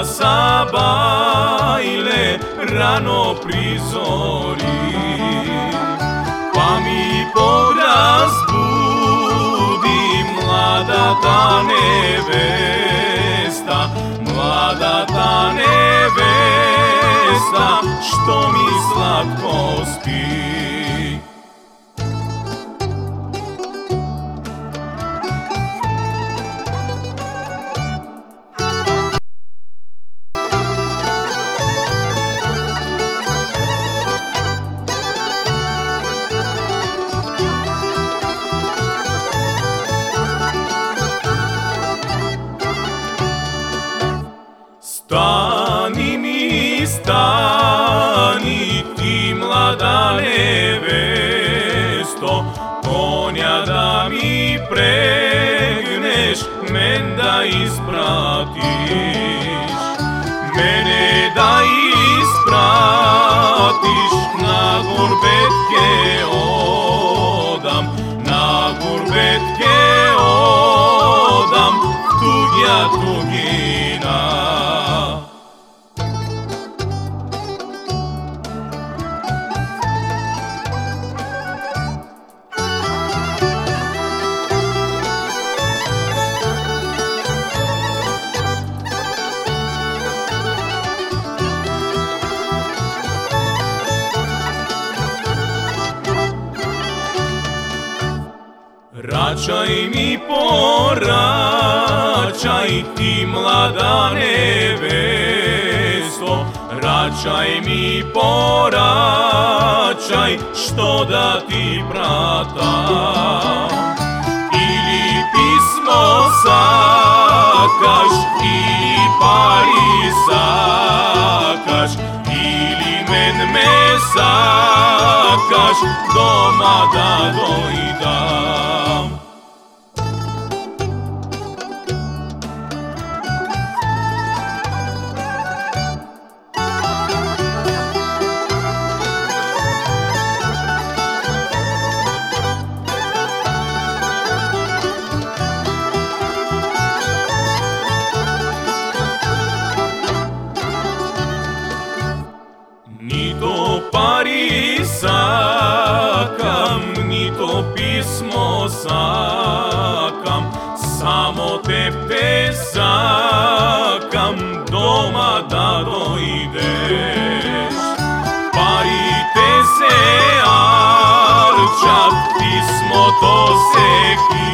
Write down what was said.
sa bajle rano prizori, pa mi porazbudi mlada ta nevesta, mlada ta nevesta, što mi slatko spi. Stani mi, stani ti mlada nevesto, konja da mi pregneš, men da ispratiš. Mene da ispratiš, na gurbetke odam, na gurbetke odam, tugja tugina. Račaj mi poračaj ti mlada nevesto, račaj mi poračaj, što da ti pratam. Ili pismo sakaš, ili pari sakaš, ili men me sakaš, doma da dojdam. Ni to pari sakam, ni to pismo sakam, samo tebe sakam, doma da dojdeš. Pari te se arčat, pismo to se